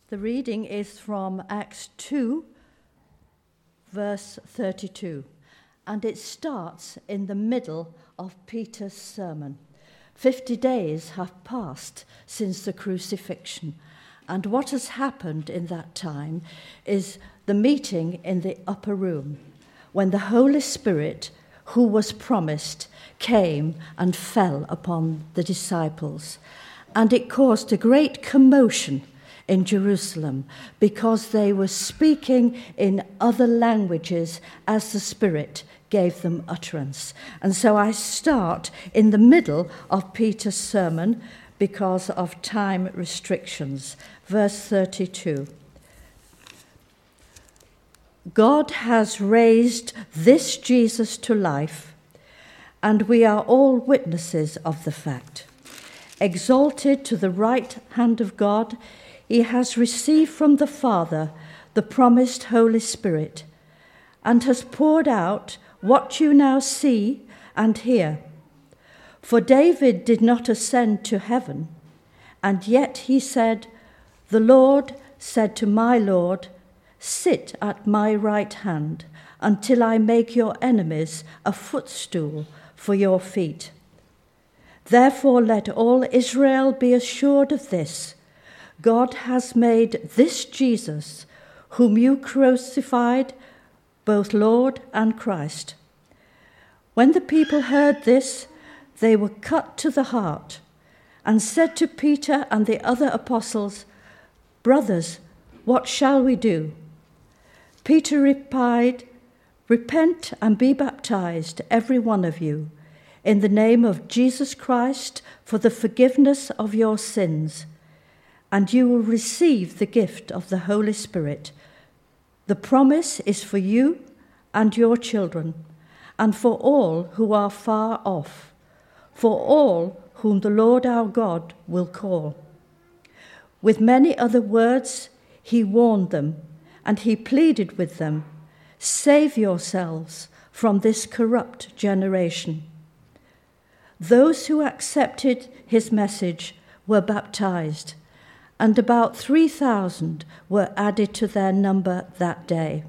The reading is from Acts 2, verse 32, and it starts in the middle of Peter's sermon. 50 days have passed since the crucifixion, and what has happened in that time is the meeting in the upper room, when the Holy Spirit, who was promised, came and fell upon the disciples, and it caused a great commotion in Jerusalem, because they were speaking in other languages as the Spirit gave them utterance. And so I start in the middle of Peter's sermon because of time restrictions. Verse 32. God has raised this Jesus to life, and we are all witnesses of the fact. Exalted to the right hand of God, he has received from the Father the promised Holy Spirit, and has poured out what you now see and hear. For David did not ascend to heaven, and yet he said, "The Lord said to my Lord, sit at my right hand until I make your enemies a footstool for your feet." Therefore let all Israel be assured of this: God has made this Jesus, whom you crucified, both Lord and Christ. When the people heard this, they were cut to the heart and said to Peter and the other apostles, "Brothers, what shall we do?" Peter replied, "Repent and be baptized, every one of you, in the name of Jesus Christ for the forgiveness of your sins, and you will receive the gift of the Holy Spirit. The promise is for you and your children, and for all who are far off, for all whom the Lord our God will call." With many other words, he warned them, and he pleaded with them, "Save yourselves from this corrupt generation." Those who accepted his message were baptized, and about 3,000 were added to their number that day.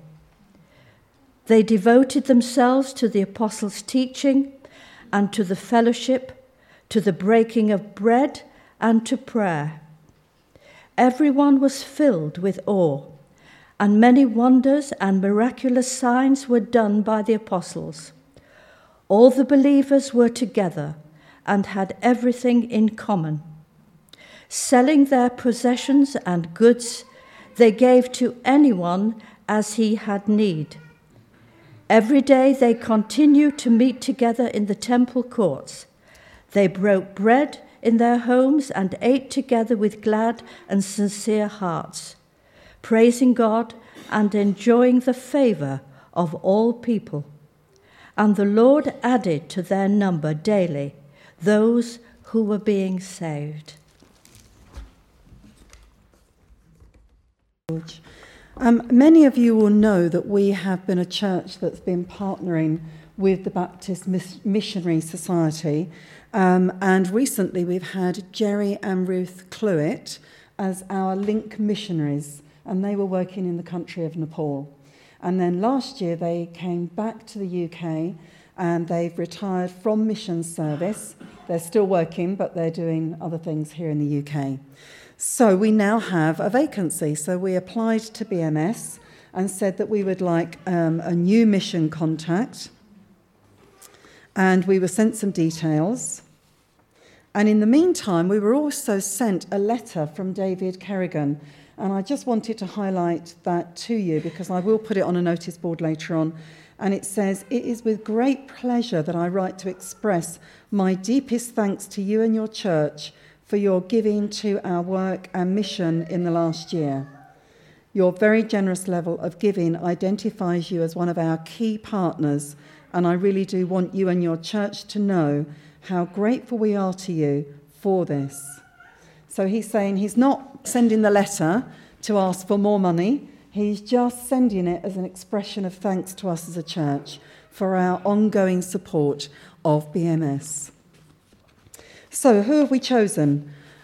They devoted themselves to the apostles' teaching and to the fellowship, to the breaking of bread and to prayer. Everyone was filled with awe, and many wonders and miraculous signs were done by the apostles. All the believers were together and had everything in common. Selling their possessions and goods, they gave to anyone as he had need. Every day they continued to meet together in the temple courts. They broke bread in their homes and ate together with glad and sincere hearts, praising God and enjoying the favor of all people. And the Lord added to their number daily those who were being saved. Many of you will know that we have been a church that's been partnering with the Baptist Missionary Society, and recently we've had Jerry and Ruth Cluett as our link missionaries, and they were working in the country of Nepal. And then last year they came back to the UK, and they've retired from mission service. They're still working, but they're doing other things here in the UK. So we now have a vacancy. So we applied to BMS and said that we would like a new mission contact. And we were sent some details. And in the meantime, we were also sent a letter from David Kerrigan. And I just wanted to highlight that to you because I will put it on a notice board later on. And it says, "It is with great pleasure that I write to express my deepest thanks to you and your church for your giving to our work and mission in the last year. Your very generous level of giving identifies you as one of our key partners, and I really do want you and your church to know how grateful we are to you for this." So he's saying he's not sending the letter to ask for more money. He's just sending it as an expression of thanks to us as a church for our ongoing support of BMS. So who have we chosen?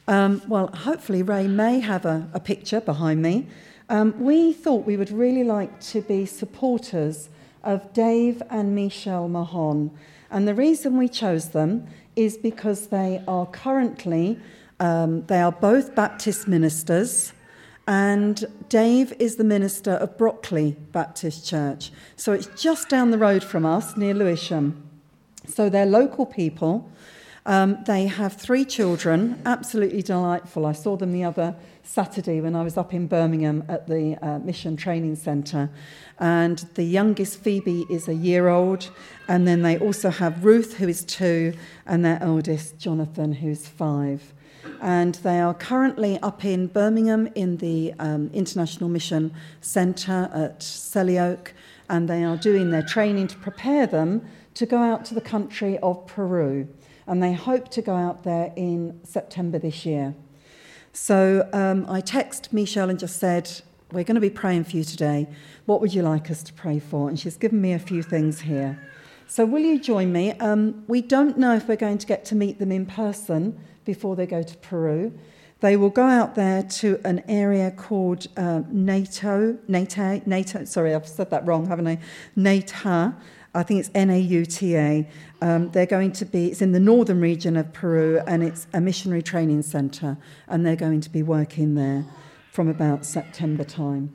Well, hopefully Ray may have a picture behind me. We thought we would really like to be supporters of Dave and Michelle Mahon. And the reason we chose them is because they are currently, they are both Baptist ministers, and Dave is the minister of Brockley Baptist Church. So it's just down the road from us, near Lewisham. So they're local people. They have 3 children, absolutely delightful. I saw them the other Saturday when I was up in Birmingham at the Mission Training Centre. And the youngest, Phoebe, is a year-old. And then they also have Ruth, who is 2, and their eldest, Jonathan, who's 5. And they are currently up in Birmingham in the International Mission Centre at Selly Oak. And they are doing their training to prepare them to go out to the country of Peru. And they hope to go out there in September this year. So I texted Michelle and just said, we're going to be praying for you today. What would you like us to pray for? And she's given me a few things here. So will you join me? We don't know if we're going to get to meet them in person before they go to Peru. They will go out there to an area called NATO, sorry, I've said that wrong, haven't I? Nata. I think it's Nauta. They're going to be, it's in the northern region of Peru, and it's a missionary training centre, and they're going to be working there from about September time.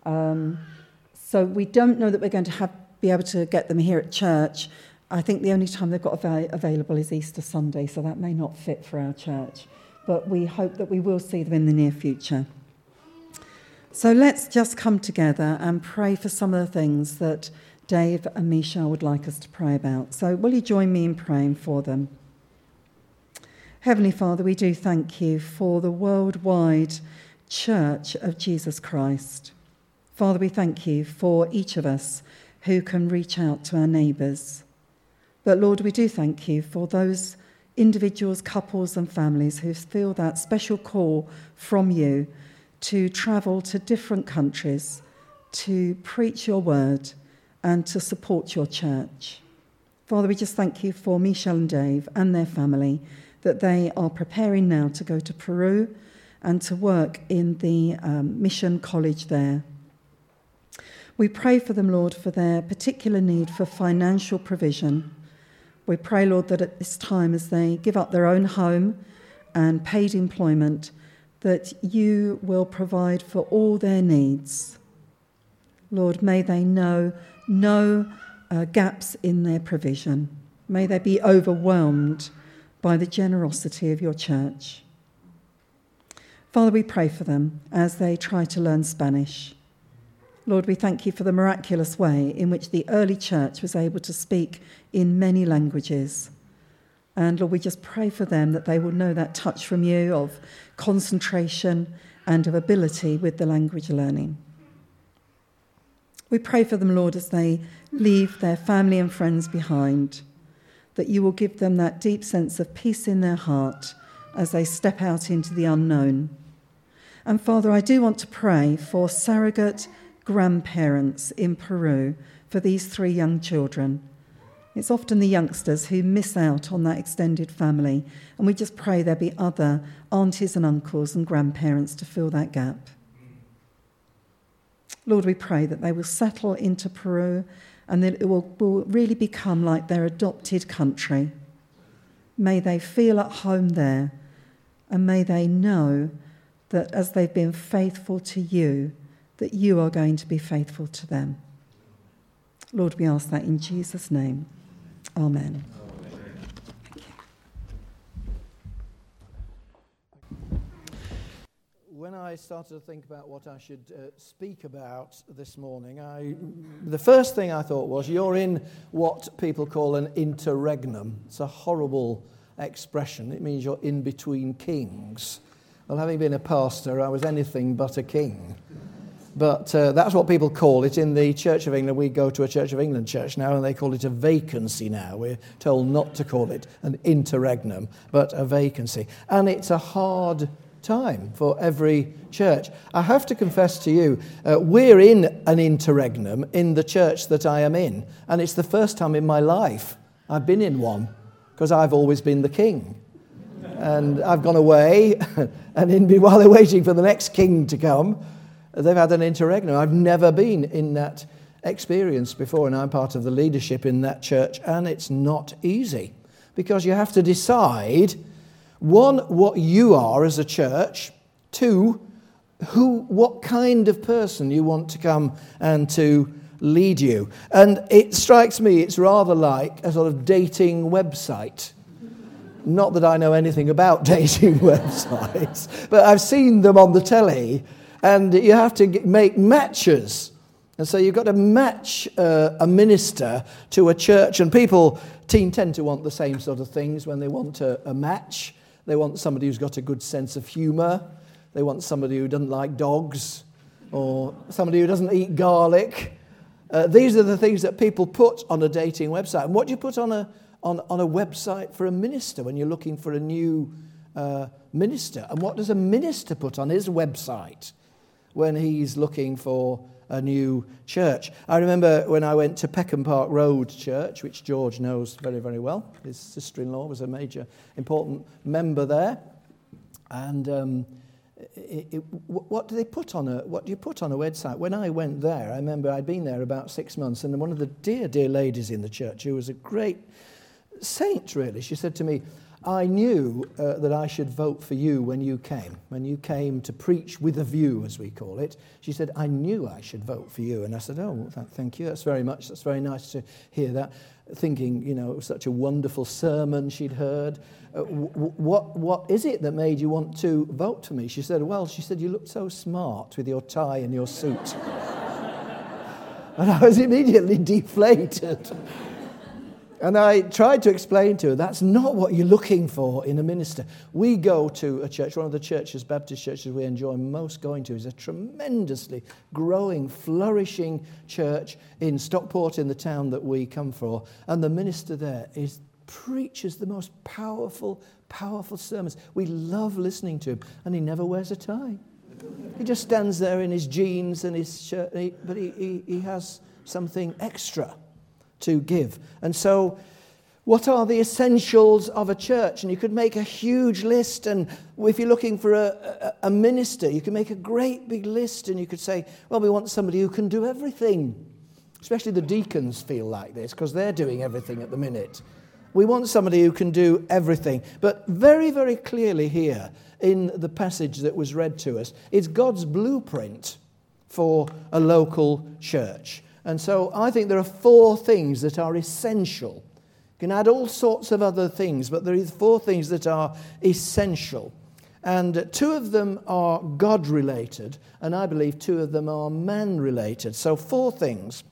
So we don't know that we're going to be able to get them here at church. I think the only time they've got available is Easter Sunday, so that may not fit for our church. But we hope that we will see them in the near future. So let's just come together and pray for some of the things that Dave and Michelle would like us to pray about. So will you join me in praying for them? Heavenly Father, we do thank you for the worldwide Church of Jesus Christ. Father, we thank you for each of us who can reach out to our neighbours. But Lord, we do thank you for those individuals, couples and families who feel that special call from you to travel to different countries, to preach your word and to support your church. Father, we just thank you for Michelle and Dave and their family, that they are preparing now to go to Peru and to work in the mission college there. We pray for them, Lord, for their particular need for financial provision. We pray, Lord, that at this time, as they give up their own home and paid employment, that you will provide for all their needs. Lord, may they know no gaps in their provision. May they be overwhelmed by the generosity of your church. Father, we pray for them as they try to learn Spanish. Lord, we thank you for the miraculous way in which the early church was able to speak in many languages. And Lord, we just pray for them that they will know that touch from you of concentration and of ability with the language learning. We pray for them, Lord, as they leave their family and friends behind, that you will give them that deep sense of peace in their heart as they step out into the unknown. And Father, I do want to pray for surrogate grandparents in Peru for these 3 young children. It's often the youngsters who miss out on that extended family, and we just pray there be other aunties and uncles and grandparents to fill that gap. Lord, we pray that they will settle into Peru and that it will really become like their adopted country. May they feel at home there, and may they know that as they've been faithful to you, that you are going to be faithful to them. Lord, we ask that in Jesus' name. Amen. Thank you. When I started to think about what I should speak about this morning, the first thing I thought was, you're in what people call an interregnum. It's a horrible expression. It means you're in between kings. Well, having been a pastor, I was anything but a king. But that's what people call it in the Church of England. We go to a Church of England church now, and they call it a vacancy now. We're told not to call it an interregnum, but a vacancy. And it's a hard time for every church. I have to confess to you, we're in an interregnum in the church that I am in. And it's the first time in my life I've been in one, because I've always been the king. And I've gone away, and while they're waiting for the next king to come, they've had an interregnum. I've never been in that experience before, and I'm part of the leadership in that church, and it's not easy because you have to decide, one, what you are as a church, two, what kind of person you want to come and to lead you. And it strikes me it's rather like a sort of dating website. Not that I know anything about dating websites, but I've seen them on the telly, and you have to make matches. And so you've got to match a minister to a church, and people tend to want the same sort of things when they want a match. They want somebody who's got a good sense of humour. They want somebody who doesn't like dogs, or somebody who doesn't eat garlic. These are the things that people put on a dating website. And what do you put on a website for a minister when you're looking for a new minister? And what does a minister put on his website when he's looking for a new church? I remember when I went to Peckham Park Road Church, which George knows very, very well. His sister-in-law was a major, important member there. And what do you put on a website? When I went there, I remember I'd been there about 6 months, and one of the dear, dear ladies in the church, who was a great saint, really, she said to me, I knew that I should vote for you when you came to preach with a view, as we call it. She said, I knew I should vote for you. And I said, oh, thank you, that's very nice to hear that. Thinking, it was such a wonderful sermon she'd heard. What is it that made you want to vote for me? She said, you look so smart with your tie and your suit. And I was immediately deflated. And I tried to explain to her, that's not what you're looking for in a minister. We go to a church, one of the churches, Baptist churches we enjoy most going to, is a tremendously growing, flourishing church in Stockport, in the town that we come from. And the minister there preaches the most powerful, powerful sermons. We love listening to him, and he never wears a tie. He just stands there in his jeans and his shirt, but he has something extra to give. And so, what are the essentials of a church? And you could make a huge list, and if you're looking for a minister, you can make a great big list, and you could say, well, we want somebody who can do everything. Especially the deacons feel like this, because they're doing everything at the minute. We want somebody who can do everything. But very, very clearly here, in the passage that was read to us, it's God's blueprint for a local church. And so I think there are 4 things that are essential. You can add all sorts of other things, but there are 4 things that are essential. And 2 of them are God-related, and I believe 2 of them are man-related. So 4 things.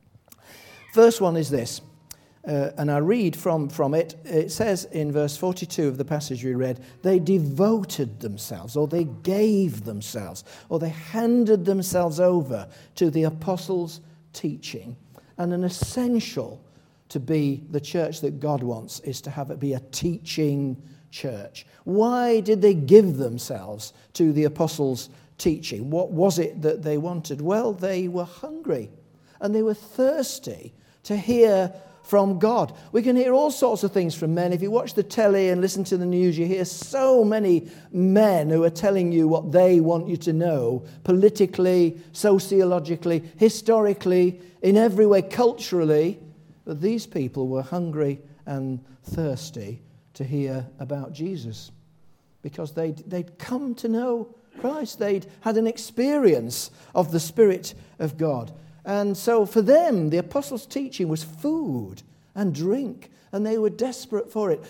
First one is this, and I read from it. It says in verse 42 of the passage we read, they devoted themselves, or they gave themselves, or they handed themselves over to the apostles' teaching. And an essential to be the church that God wants is to have it be a teaching church. Why did they give themselves to the apostles' teaching? What was it that they wanted? Well, they were hungry and they were thirsty to hear from God. We can hear all sorts of things from men. If you watch the telly and listen to the news, you hear so many men who are telling you what they want you to know, politically, sociologically, historically, in every way, culturally. But these people were hungry and thirsty to hear about Jesus because they'd come to know Christ. They'd had an experience of the Spirit of God. And so for them, the apostles' teaching was food and drink, and they were desperate for it.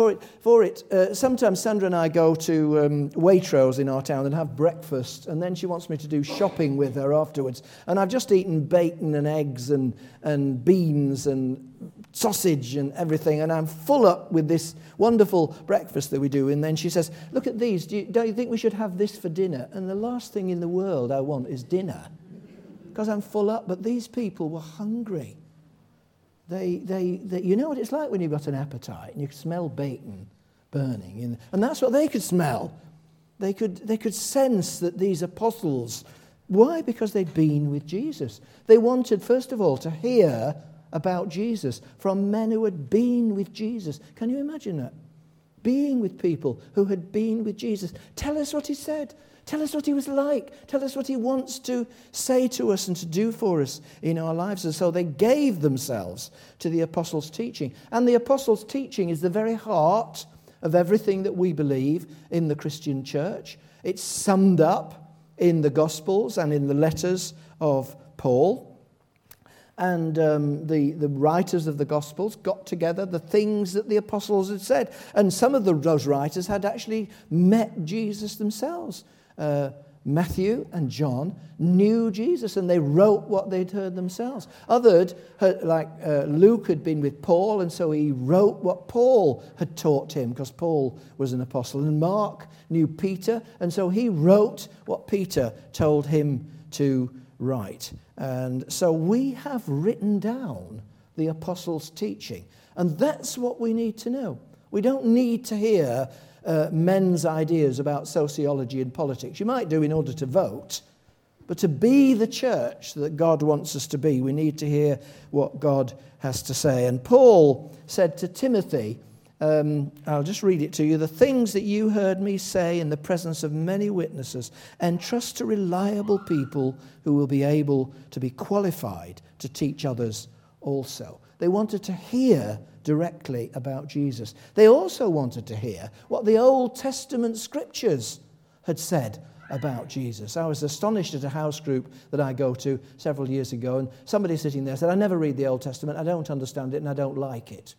Sometimes Sandra and I go to Waitrose in our town and have breakfast, and then she wants me to do shopping with her afterwards. And I've just eaten bacon and eggs and beans and sausage and everything, and I'm full up with this wonderful breakfast that we do. And then she says, look at these, don't you think we should have this for dinner? And the last thing in the world I want is dinner, because I'm full up. But these people were hungry. They you know what it's like when you've got an appetite and you can smell bacon burning, and that's what they could smell. They could sense that these apostles, why? Because they'd been with Jesus. They wanted, first of all, to hear about Jesus from men who had been with Jesus. Can you imagine that? being with people who had been with Jesus. Tell us what he said. Tell us what he was like. Tell us what he wants to say to us and to do for us in our lives. And so they gave themselves to the apostles' teaching. And the apostles' teaching is the very heart of everything that we believe in the Christian church. It's summed up in the Gospels and in the letters of Paul. And the writers of the Gospels got together the things that the apostles had said. And some of those writers had actually met Jesus themselves. Matthew and John knew Jesus, and they wrote what they'd heard themselves. Others, like Luke, had been with Paul, and so he wrote what Paul had taught him, because Paul was an apostle. And Mark knew Peter, and so he wrote what Peter told him to write. And so we have written down the apostles' teaching, and that's what we need to know. We don't need to hear men's ideas about sociology and politics. You might do in order to vote, but to be the church that God wants us to be, we need to hear what God has to say. And Paul said to Timothy, I'll just read it to you, the things that you heard me say in the presence of many witnesses, entrust to reliable people who will be able to be qualified to teach others also. They wanted to hear directly about Jesus. They also wanted to hear what the Old Testament scriptures had said about Jesus. I was astonished at a house group that I go to several years ago, and somebody sitting there said, I never read the Old Testament, I don't understand it, and I don't like it.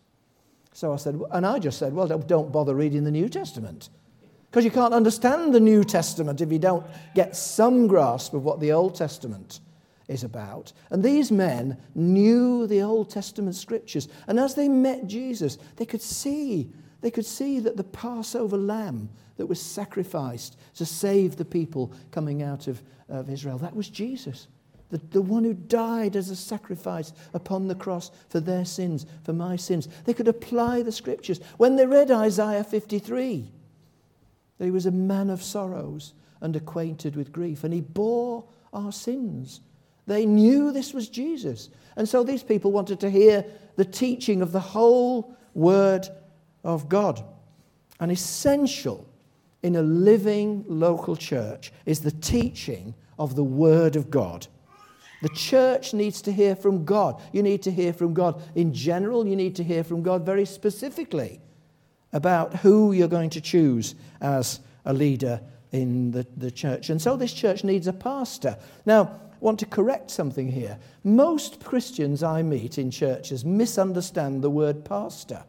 So I just said, well, don't bother reading the New Testament, because you can't understand the New Testament if you don't get some grasp of what the Old Testament is about. And these men knew the Old Testament scriptures, and as they met Jesus, they could see that the Passover lamb that was sacrificed to save the people coming out of Israel, that was Jesus, the one who died as a sacrifice upon the cross for their sins, for my sins. They could apply the scriptures. When they read Isaiah 53, that he was a man of sorrows and acquainted with grief, and he bore our sins. They knew this was Jesus. And so these people wanted to hear the teaching of the whole Word of God. And essential in a living local church is the teaching of the Word of God. The church needs to hear from God. You need to hear from God in general. You need to hear from God very specifically about who you're going to choose as a leader in the church. And so this church needs a pastor. Now, I want to correct something here. Most Christians I meet in churches misunderstand the word pastor.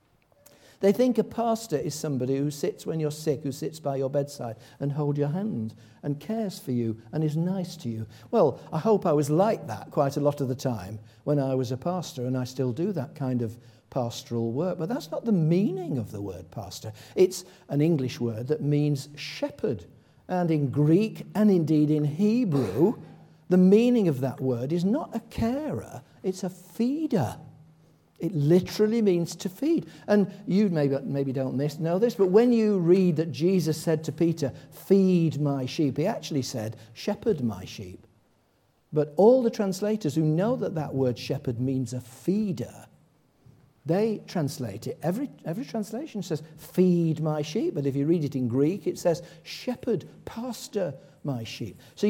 They think a pastor is somebody who sits when you're sick, who sits by your bedside and holds your hand and cares for you and is nice to you. Well, I hope I was like that quite a lot of the time when I was a pastor, and I still do that kind of pastoral work. But that's not the meaning of the word pastor. It's an English word that means shepherd. And in Greek, and indeed in Hebrew, the meaning of that word is not a carer, it's a feeder. It literally means to feed. And you maybe don't know this, but when you read that Jesus said to Peter, feed my sheep, he actually said, shepherd my sheep. But all the translators who know that word shepherd means a feeder, they translate it. Every translation says, feed my sheep. But if you read it in Greek, it says, shepherd, pastor my sheep. So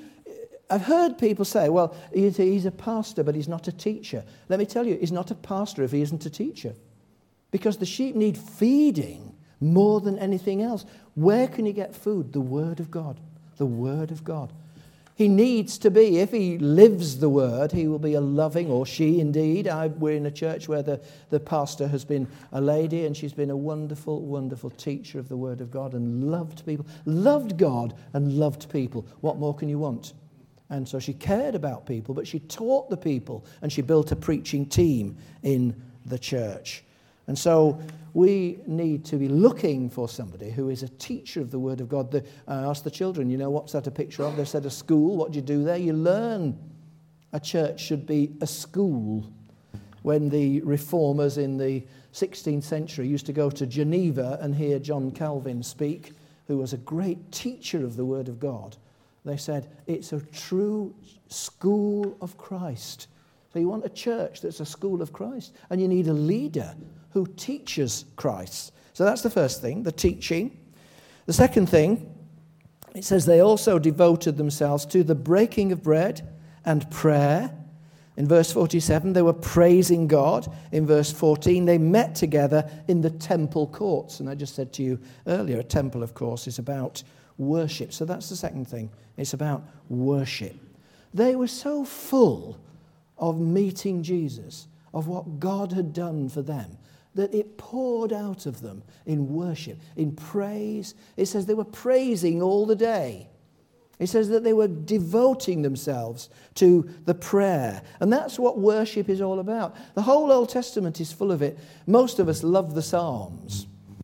I've heard people say, well, he's a pastor, but he's not a teacher. Let me tell you, he's not a pastor if he isn't a teacher. Because the sheep need feeding more than anything else. Where can he get food? The Word of God. The Word of God. He needs to be, if he lives the Word, he will be a loving, or she indeed. We're in a church where the pastor has been a lady, and she's been a wonderful, wonderful teacher of the Word of God and loved people. Loved God and loved people. What more can you want? And so she cared about people, but she taught the people, and she built a preaching team in the church. And so we need to be looking for somebody who is a teacher of the Word of God. I asked the children, what's that a picture of? They said a school. What do you do there? You learn. A church should be a school. When the reformers in the 16th century used to go to Geneva and hear John Calvin speak, who was a great teacher of the Word of God, they said, it's a true school of Christ. So you want a church that's a school of Christ, and you need a leader who teaches Christ. So that's the first thing, the teaching. The second thing, it says they also devoted themselves to the breaking of bread and prayer. In verse 47, they were praising God. In verse 14, they met together in the temple courts. And I just said to you earlier, a temple, of course, is about worship. So that's the second thing. It's about worship. They were so full of meeting Jesus, of what God had done for them, that it poured out of them in worship, in praise. It says they were praising all the day. It says that they were devoting themselves to the prayer. And that's what worship is all about. The whole Old Testament is full of it. Most of us love the Psalms.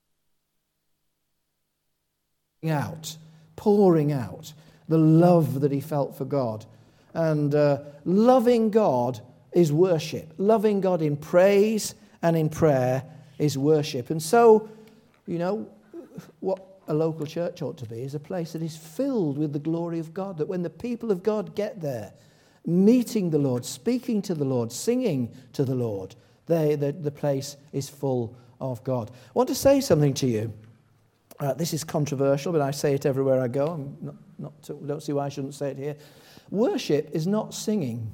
Pouring out the love that he felt for God. And loving God is worship. Loving God in praise and in prayer is worship. And so, what a local church ought to be is a place that is filled with the glory of God, that when the people of God get there, meeting the Lord, speaking to the Lord, singing to the Lord, the place is full of God. I want to say something to you. This is controversial, but I say it everywhere I go. Don't see why I shouldn't say it here. Worship is not singing.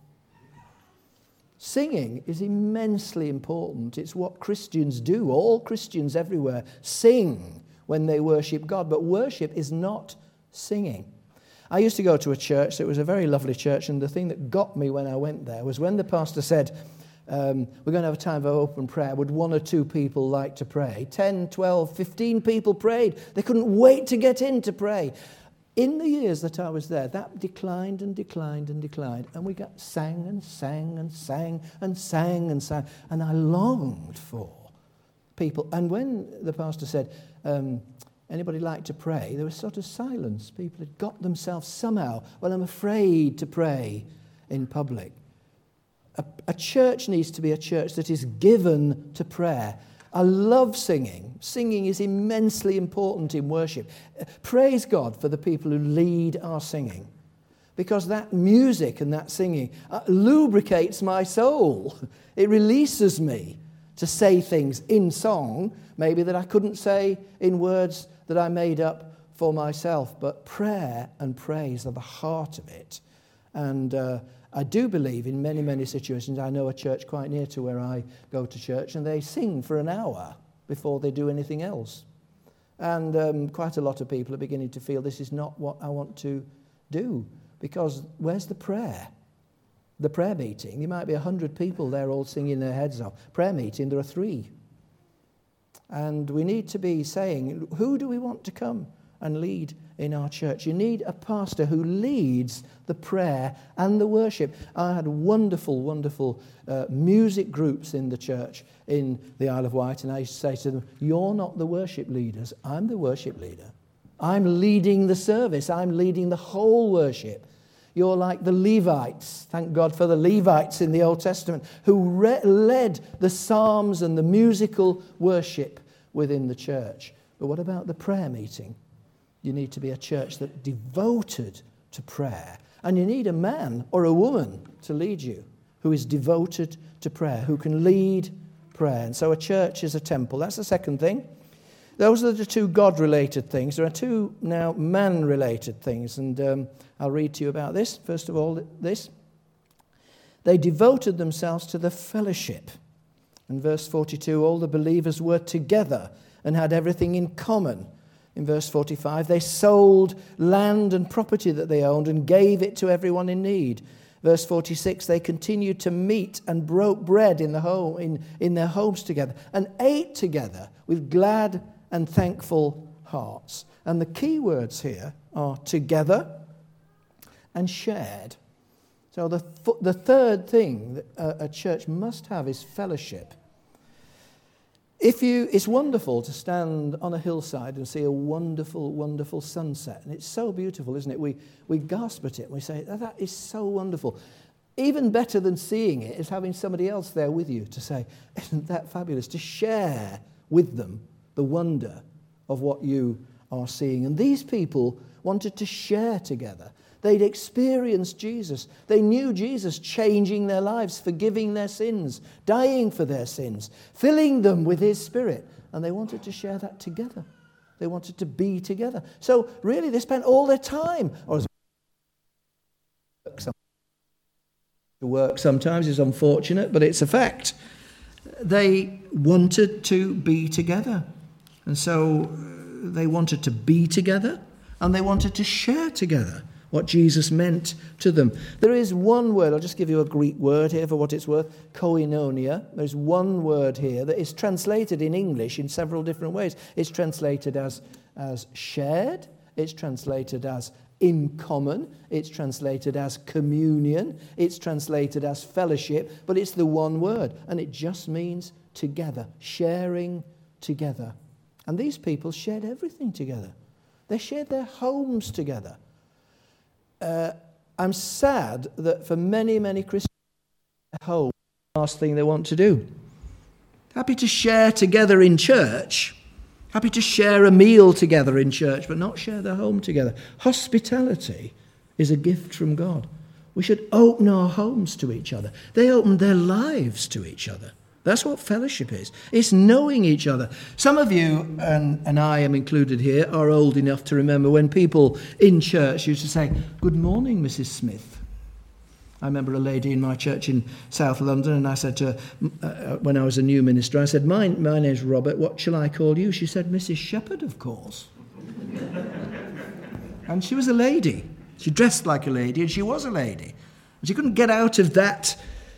Singing is immensely important. It's what Christians do. All Christians everywhere sing when they worship God. But worship is not singing. I used to go to a church that was a very lovely church, and the thing that got me when I went there was when the pastor said, we're going to have a time of open prayer. Would one or two people like to pray? 10, 12, 15 people prayed. They couldn't wait to get in to pray. In the years that I was there, that declined and declined and declined. And we sang and sang and sang and sang and sang. And I longed for people. And when the pastor said, anybody like to pray? There was sort of silence. People had got themselves somehow, well, I'm afraid to pray in public. A church needs to be a church that is given to prayer. I love singing. Singing is immensely important in worship. Praise God for the people who lead our singing, because that music and that singing lubricates my soul. It releases me to say things in song, maybe that I couldn't say in words that I made up for myself. But prayer and praise are the heart of it. And I do believe in many, many situations. I know a church quite near to where I go to church, and they sing for an hour before they do anything else. And quite a lot of people are beginning to feel this is not what I want to do, because where's the prayer? The prayer meeting, there might be 100 people there all singing their heads off. Prayer meeting, there are 3. And we need to be saying, who do we want to come and lead in our church? You need a pastor who leads the prayer and the worship. I had wonderful, wonderful music groups in the church in the Isle of Wight, and I used to say to them, you're not the worship leaders, I'm the worship leader. I'm leading the service, I'm leading the whole worship. You're like the Levites. Thank God for the Levites in the Old Testament who led the psalms and the musical worship within the church. But what about the prayer meeting? You need to be a church that's devoted to prayer. And you need a man or a woman to lead you who is devoted to prayer, who can lead prayer. And so a church is a temple. That's the second thing. Those are the 2 God-related things. There are 2 now man-related things. And I'll read to you about this. First of all, this. They devoted themselves to the fellowship. In verse 42, all the believers were together and had everything in common. In verse 45, they sold land and property that they owned and gave it to everyone in need. Verse 46, they continued to meet and broke bread in their homes together and ate together with glad and thankful hearts. And the key words here are together and shared. So the third thing that a church must have is fellowship. It's wonderful to stand on a hillside and see a wonderful, wonderful sunset. And it's so beautiful, isn't it? We gasp at it and we say, that is so wonderful. Even better than seeing it is having somebody else there with you to say, isn't that fabulous? To share with them the wonder of what you are seeing. And these people wanted to share together. They'd experienced Jesus. They knew Jesus changing their lives, forgiving their sins, dying for their sins, filling them with his Spirit. and they wanted to share that together. They wanted to be together. So really they spent all their time, or work sometimes is unfortunate, but it's a fact. They wanted to be together. And so they wanted to be together, and they wanted to share together what Jesus meant to them. There is one word, I'll just give you a Greek word here for what it's worth, koinonia. There's one word here that is translated in English in several different ways. It's translated as shared, it's translated as in common, it's translated as communion, it's translated as fellowship, but it's the one word, and it just means together, sharing together. And these people shared everything together. They shared their homes together. I'm sad that for many, many Christians, home is the last thing they want to do. Happy to share together in church, happy to share a meal together in church, but not share their home together. Hospitality is a gift from God. We should open our homes to each other. They opened their lives to each other. That's what fellowship is. It's knowing each other. Some of you, and I am included here, are old enough to remember when people in church used to say, "Good morning, Mrs. Smith." I remember a lady in my church in South London, and I said to her, when I was a new minister, I said, my name's Robert, what shall I call you? She said, "Mrs. Shepherd, of course." And she was a lady. She dressed like a lady, and she was a lady. And she couldn't get out of that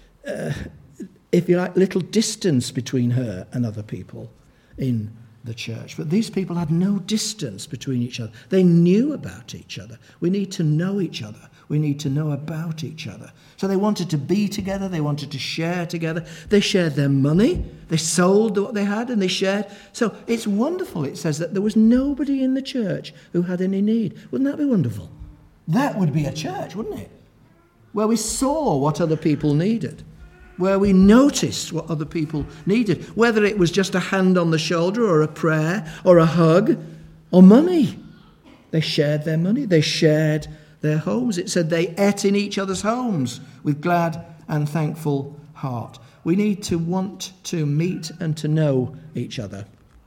if you like, little distance between her and other people in the church. But these people had no distance between each other. They knew about each other. We need to know each other. We need to know about each other. So they wanted to be together. They wanted to share together. They shared their money. They sold what they had and they shared. So it's wonderful. It says that there was nobody in the church who had any need. Wouldn't that be wonderful? That would be a church, wouldn't it? Where we saw what other people needed. Where we noticed what other people needed, whether it was just a hand on the shoulder or a prayer or a hug or money. They shared their money. They shared their homes. It said they ate in each other's homes with glad and thankful heart. We need to want to meet and to know each other.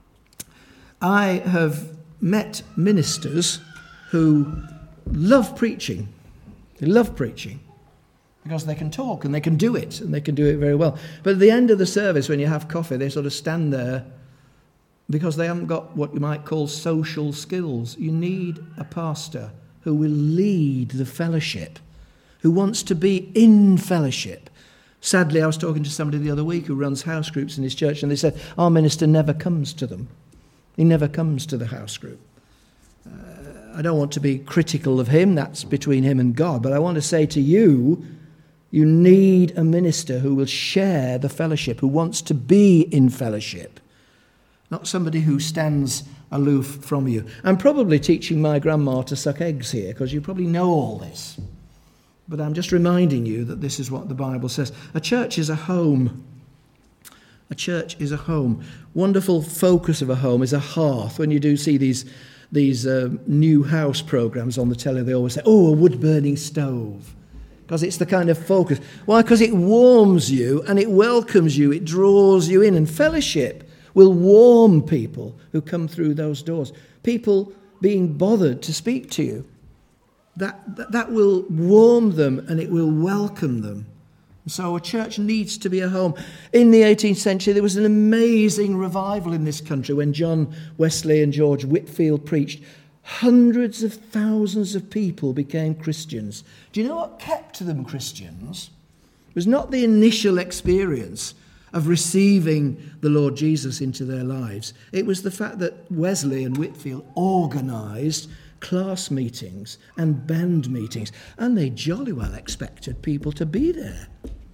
I have met ministers who love preaching. They love preaching. Because they can talk and they can do it, and they can do it very well. But at the end of the service, when you have coffee, they sort of stand there because they haven't got what you might call social skills. You need a pastor who will lead the fellowship, who wants to be in fellowship. Sadly, I was talking to somebody the other week who runs house groups in his church, and they said, our minister never comes to them. He never comes to the house group. I don't want to be critical of him, that's between him and God, but I want to say to you, you need a minister who will share the fellowship, who wants to be in fellowship, not somebody who stands aloof from you. I'm probably teaching my grandma to suck eggs here, because you probably know all this. But I'm just reminding you that this is what the Bible says. A church is a home. A church is a home. Wonderful focus of a home is a hearth. When you do see these new house programs on the telly, they always say, oh, a wood-burning stove. Because it's the kind of focus. Why? Because it warms you and it welcomes you. It draws you in. And fellowship will warm people who come through those doors. People being bothered to speak to you. That will warm them and it will welcome them. So a church needs to be a home. In the 18th century, there was an amazing revival in this country when John Wesley and George Whitefield preached. Hundreds of thousands of people became Christians. Do you know what kept them Christians? It was not the initial experience of receiving the Lord Jesus into their lives. It was the fact that Wesley and Whitefield organised class meetings and band meetings, and they jolly well expected people to be there.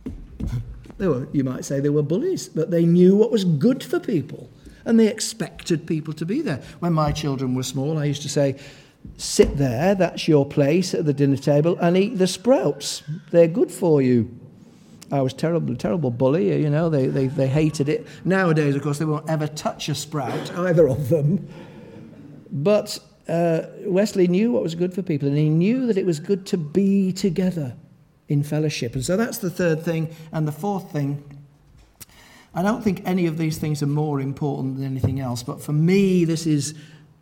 You might say they were bullies, but they knew what was good for people. And they expected people to be there. When my children were small, I used to say, sit there, that's your place at the dinner table, and eat the sprouts. They're good for you. I was terrible bully, you know, they hated it. Nowadays, of course, they won't ever touch a sprout, either of them. But Wesley knew what was good for people, and he knew that it was good to be together in fellowship. And so that's the third thing. And the fourth thing I don't think any of these things are more important than anything else, but for me this is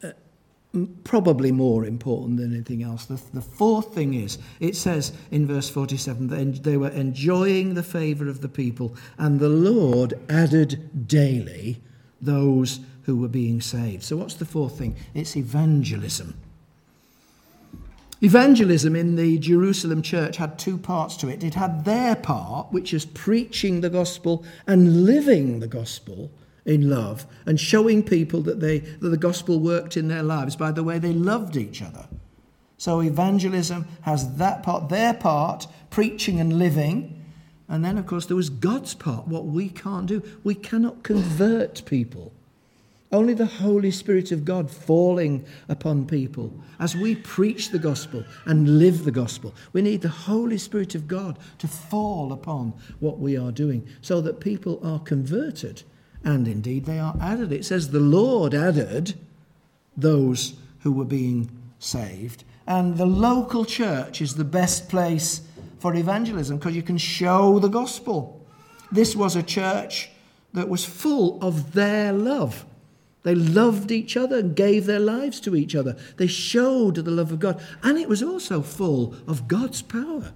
probably more important than anything else. The fourth thing is, it says in verse 47 that they were enjoying the favour of the people, and the Lord added daily those who were being saved. So what's the fourth thing? It's evangelism. Evangelism in the Jerusalem church had two parts to it. It had their part, which is preaching the gospel and living the gospel in love, and showing people that the gospel worked in their lives by the way they loved each other. So evangelism has that part, their part, preaching and living. And then, of course, there was God's part, what we can't do. We cannot convert people. Only the Holy Spirit of God falling upon people as we preach the gospel and live the gospel. We need the Holy Spirit of God to fall upon what we are doing so that people are converted. And indeed they are added. It says the Lord added those who were being saved. And the local church is the best place for evangelism because you can show the gospel. This was a church that was full of their love. They loved each other and gave their lives to each other. They showed the love of God. And it was also full of God's power.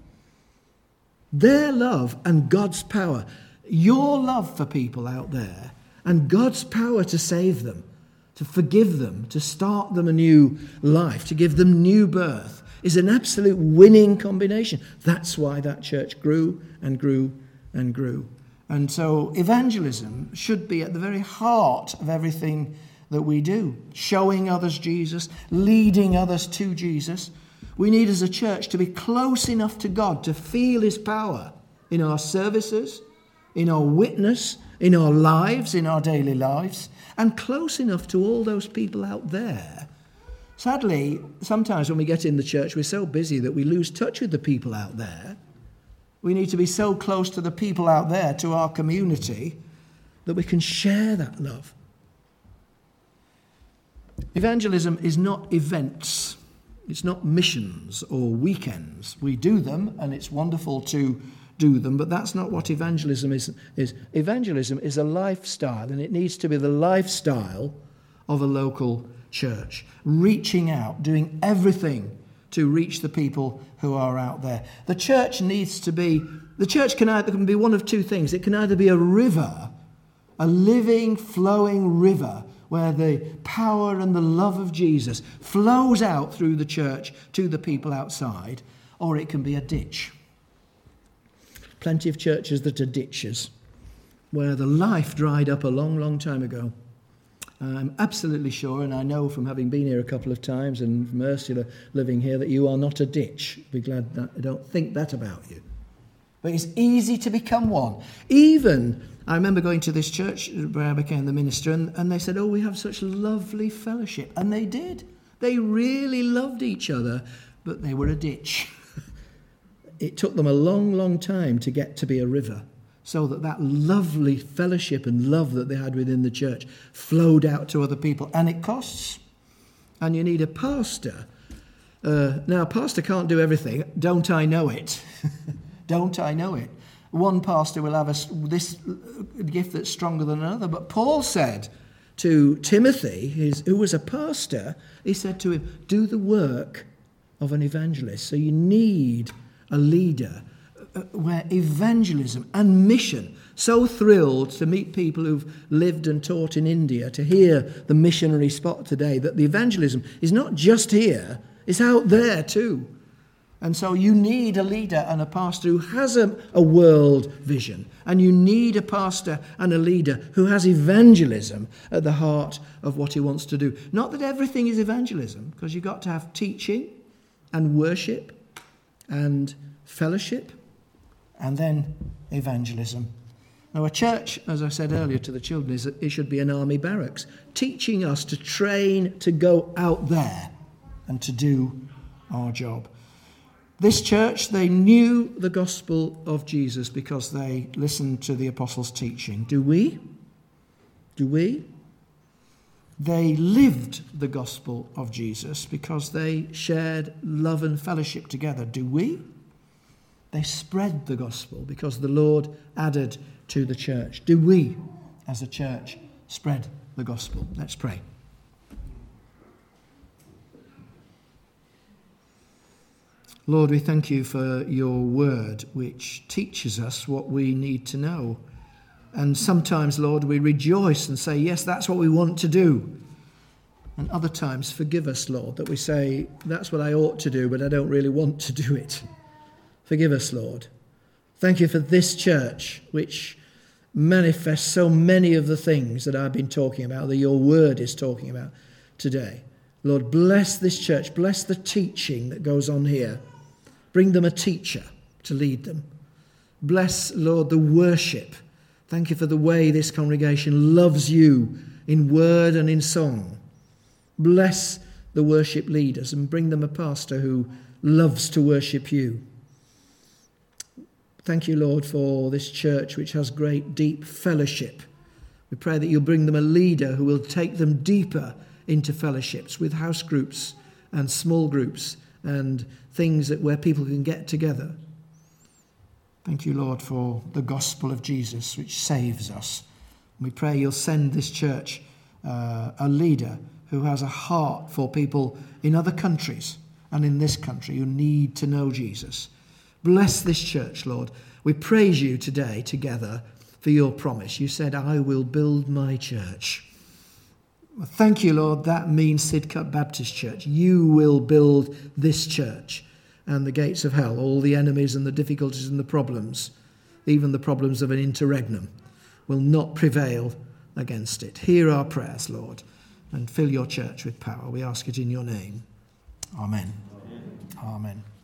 Their love and God's power. Your love for people out there and God's power to save them, to forgive them, to start them a new life, to give them new birth is an absolute winning combination. That's why that church grew and grew and grew. And so evangelism should be at the very heart of everything that we do. Showing others Jesus, leading others to Jesus. We need as a church to be close enough to God to feel his power in our services, in our witness, in our lives, in our daily lives, and close enough to all those people out there. Sadly, sometimes when we get in the church, we're so busy that we lose touch with the people out there. We need to be so close to the people out there, to our community, that we can share that love. Evangelism is not events. It's not missions or weekends. We do them, and it's wonderful to do them, but that's not what evangelism is. Evangelism is a lifestyle, and it needs to be the lifestyle of a local church. Reaching out, doing everything to reach the people who are out there. The church can be one of two things. It can either be a river, a living, flowing river, where the power and the love of Jesus flows out through the church to the people outside, or it can be a ditch. Plenty of churches that are ditches, where the life dried up a long, long time ago. I'm absolutely sure, and I know from having been here a couple of times and from Ursula living here, that you are not a ditch. Be glad that I don't think that about you. But it's easy to become one. Even, I remember going to this church where I became the minister, and they said, oh, we have such lovely fellowship. And they did. They really loved each other, but they were a ditch. It took them a long, long time to get to be a river, so that lovely fellowship and love that they had within the church flowed out to other people. And it costs. And you need a pastor. Now, a pastor can't do everything. Don't I know it? Don't I know it? One pastor will have this gift that's stronger than another. But Paul said to Timothy, who was a pastor, he said to him, do the work of an evangelist. So you need a leader where evangelism and mission, so thrilled to meet people who've lived and taught in India, to hear the missionary spot today, that the evangelism is not just here, it's out there too. And so you need a leader and a pastor who has a world vision. And you need a pastor and a leader who has evangelism at the heart of what he wants to do. Not that everything is evangelism, because you've got to have teaching and worship and fellowship and then evangelism. Now, a church, as I said earlier to the children, it should be an army barracks, teaching us to train to go out there and to do our job. This church, they knew the gospel of Jesus because they listened to the apostles' teaching. Do we? Do we? They lived the gospel of Jesus because they shared love and fellowship together. Do we? They spread the gospel because the Lord added to the church. Do we, as a church, spread the gospel? Let's pray. Lord, we thank you for your word, which teaches us what we need to know. And sometimes, Lord, we rejoice and say, yes, that's what we want to do. And other times, forgive us, Lord, that we say, that's what I ought to do, but I don't really want to do it. Forgive us, Lord. Thank you for this church, which manifests so many of the things that I've been talking about, that your word is talking about today. Lord, bless this church. Bless the teaching that goes on here. Bring them a teacher to lead them. Bless, Lord, the worship. Thank you for the way this congregation loves you in word and in song. Bless the worship leaders and bring them a pastor who loves to worship you. Thank you, Lord, for this church which has great, deep fellowship. We pray that you'll bring them a leader who will take them deeper into fellowships with house groups and small groups and things where people can get together. Thank you, Lord, for the gospel of Jesus, which saves us. We pray you'll send this church a leader who has a heart for people in other countries and in this country who need to know Jesus. Bless this church, Lord. We praise you today together for your promise. You said, I will build my church. Thank you, Lord. That means Sidcup Baptist Church. You will build this church, and the gates of hell, all the enemies and the difficulties and the problems, even the problems of an interregnum, will not prevail against it. Hear our prayers, Lord, and fill your church with power. We ask it in your name. Amen. Amen. Amen.